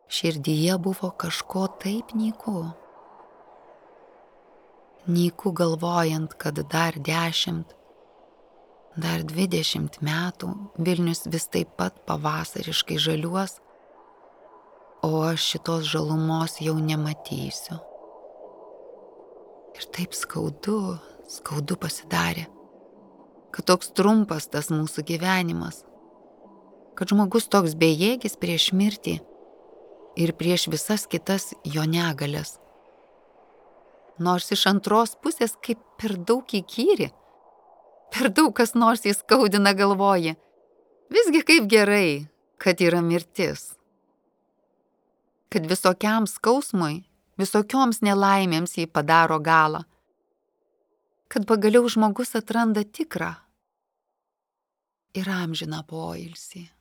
Širdyje buvo kažko taip nyku. Nyku galvojant, kad dar 10, dar 20 metų Vilnius vis taip pat pavasariškai žaliuos, o aš šitos žalumos jau nematysiu. Ir taip skaudu pasidarė, kad toks trumpas tas mūsų gyvenimas, kad žmogus toks bejėgis prieš mirtį ir prieš visas kitas jo negalias. Nors iš antros pusės kaip per daug įkyri, per daug kas nors įskaudina galvoji. Visgi kaip gerai, kad yra mirtis. Kad visokiam skausmui, visokioms nelaimėms jį padaro galą. Kad pagaliau žmogus atranda tikrą ir amžiną poilsį.